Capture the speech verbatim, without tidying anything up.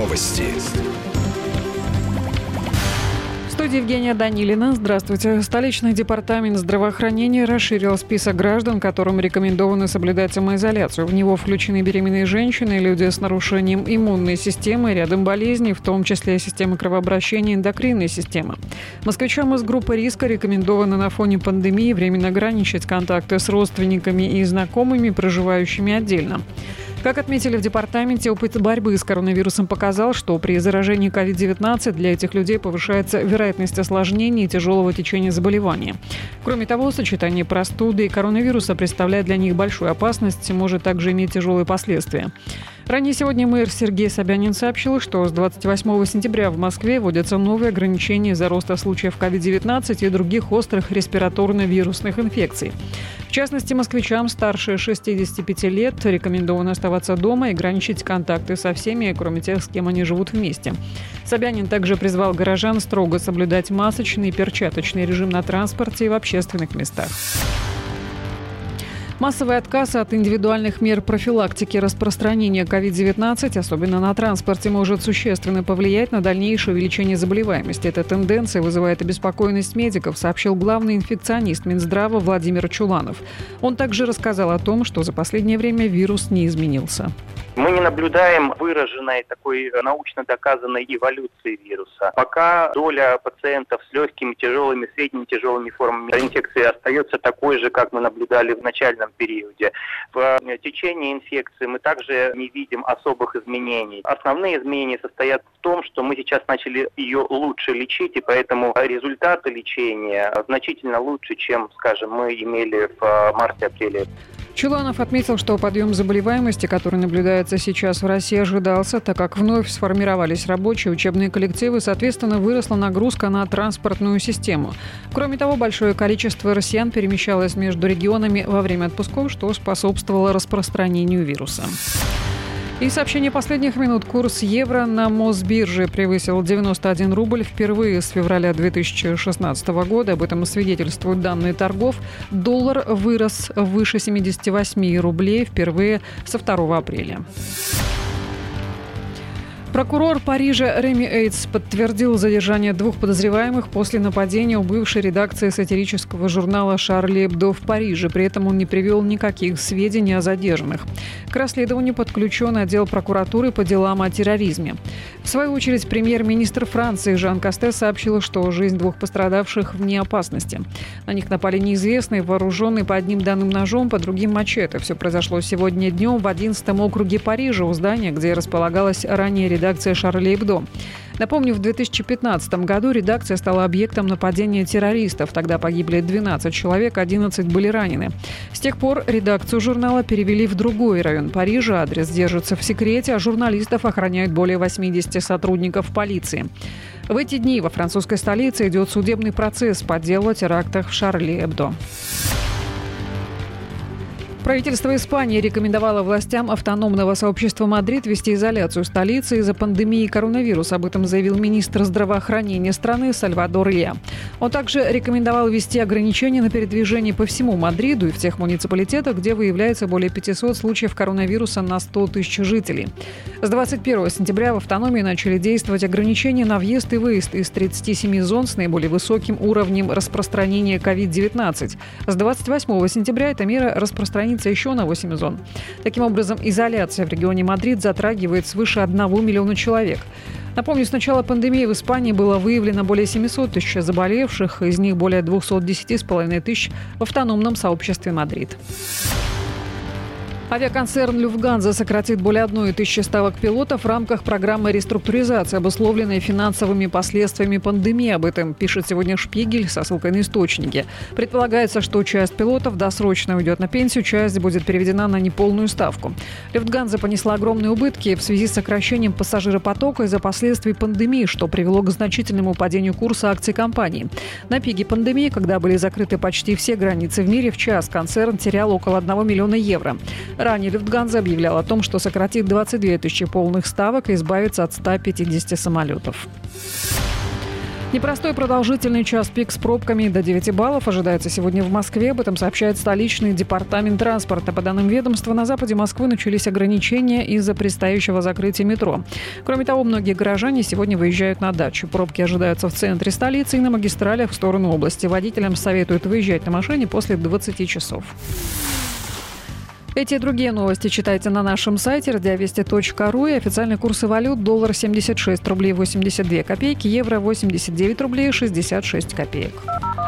Новости. В студии Евгения Данилина. Здравствуйте. Столичный департамент здравоохранения расширил список граждан, которым рекомендовано соблюдать самоизоляцию. В него включены беременные женщины, люди с нарушением иммунной системы, рядом болезней, в том числе системы кровообращения и эндокринной системы. Москвичам из группы риска рекомендовано на фоне пандемии временно ограничить контакты с родственниками и знакомыми, проживающими отдельно. Как отметили в департаменте, опыт борьбы с коронавирусом показал, что при заражении ковид девятнадцать для этих людей повышается вероятность осложнений и тяжелого течения заболевания. Кроме того, сочетание простуды и коронавируса представляет для них большую опасность и может также иметь тяжелые последствия. Ранее сегодня мэр Сергей Собянин сообщил, что с двадцать восьмого сентября в Москве вводятся новые ограничения из-за роста случаев ковид девятнадцать и других острых респираторно-вирусных инфекций. В частности, москвичам старше шестидесяти пяти лет рекомендовано оставаться дома и ограничить контакты со всеми, кроме тех, с кем они живут вместе. Собянин также призвал горожан строго соблюдать масочный и перчаточный режим на транспорте и в общественных местах. Массовый отказ от индивидуальных мер профилактики распространения ковид девятнадцать, особенно на транспорте, может существенно повлиять на дальнейшее увеличение заболеваемости. Эта тенденция вызывает обеспокоенность медиков, сообщил главный инфекционист Минздрава Владимир Чуланов. Он также рассказал о том, что за последнее время вирус не изменился. Мы не наблюдаем выраженной такой научно доказанной эволюции вируса. Пока доля пациентов с легкими, тяжелыми, средними тяжелыми формами инфекции остается такой же, как мы наблюдали в начальном периоде. В течение инфекции мы также не видим особых изменений. Основные изменения состоят в том, что мы сейчас начали ее лучше лечить, и поэтому результаты лечения значительно лучше, чем, скажем, мы имели в марте-апреле. Чуланов отметил, что подъем заболеваемости, который наблюдается сейчас в России, ожидался, так как вновь сформировались рабочие учебные коллективы, соответственно, выросла нагрузка на транспортную систему. Кроме того, большое количество россиян перемещалось между регионами во время отпусков, что способствовало распространению вируса. И сообщение последних минут. Курс евро на Мосбирже превысил девяносто один рубль впервые с февраля две тысячи шестнадцатого года. Об этом свидетельствуют данные торгов. Доллар вырос выше семидесяти восьми рублей впервые со второго апреля. Прокурор Парижа Реми Эйтс подтвердил задержание двух подозреваемых после нападения у бывшей редакции сатирического журнала «Шарли Эбдо» в Париже. При этом он не привел никаких сведений о задержанных. К расследованию подключен отдел прокуратуры по делам о терроризме. В свою очередь, премьер-министр Франции Жан Кастель сообщил, что жизнь двух пострадавших вне опасности. На них напали неизвестные, вооруженные по одним данным ножом, по другим мачете. Все произошло сегодня днем в одиннадцатом округе Парижа, у здания, где располагалась ранее редакция редакция «Шарли Эбдо». Напомню, в две тысячи пятнадцатом году редакция стала объектом нападения террористов. Тогда погибли двенадцать человек, одиннадцать были ранены. С тех пор редакцию журнала перевели в другой район Парижа. Адрес держится в секрете, а журналистов охраняют более восьмидесяти сотрудников полиции. В эти дни во французской столице идет судебный процесс по делу о терактах в «Шарли Эбдо». Правительство Испании рекомендовало властям автономного сообщества Мадрид ввести изоляцию столицы из-за пандемии коронавируса. Об этом заявил министр здравоохранения страны Сальвадор Илья. Он также рекомендовал ввести ограничения на передвижение по всему Мадриду и в тех муниципалитетах, где выявляется более пятисот случаев коронавируса на сто тысяч жителей. С двадцать первого сентября в автономии начали действовать ограничения на въезд и выезд из тридцати семи зон с наиболее высоким уровнем распространения ковид девятнадцать. С двадцать восьмого сентября эта мера распространится еще на восемь зон. Таким образом, изоляция в регионе Мадрид затрагивает свыше одного миллиона человек. Напомню, с начала пандемии в Испании было выявлено более семисот тысяч заболевших, из них более двухсот десяти с половиной тысяч в автономном сообществе Мадрид. Авиаконцерн «Люфтганза» сократит более одной тысячи ставок пилотов в рамках программы реструктуризации, обусловленной финансовыми последствиями пандемии. Об этом пишет сегодня «Шпигель» со ссылкой на источники. Предполагается, что часть пилотов досрочно уйдет на пенсию, часть будет переведена на неполную ставку. «Люфтганза» понесла огромные убытки в связи с сокращением пассажиропотока из-за последствий пандемии, что привело к значительному падению курса акций компании. На пике пандемии, когда были закрыты почти все границы в мире, в час концерн терял около одного миллиона евро. Ранее «Люфтганза» объявлял о том, что сократит двадцать две тысячи полных ставок и избавится от ста пятидесяти самолетов. Непростой продолжительный час пик с пробками до девяти баллов ожидается сегодня в Москве. Об этом сообщает столичный департамент транспорта. По данным ведомства, на западе Москвы начались ограничения из-за предстоящего закрытия метро. Кроме того, многие горожане сегодня выезжают на дачу. Пробки ожидаются в центре столицы и на магистралях в сторону области. Водителям советуют выезжать на машине после двадцати часов. Эти и другие новости читайте на нашем сайте радиовести точка ру. И официальные курсы валют: доллар семьдесят шесть рублей восемьдесят две копейки, евро восемьдесят девять рублей шестьдесят шесть копеек.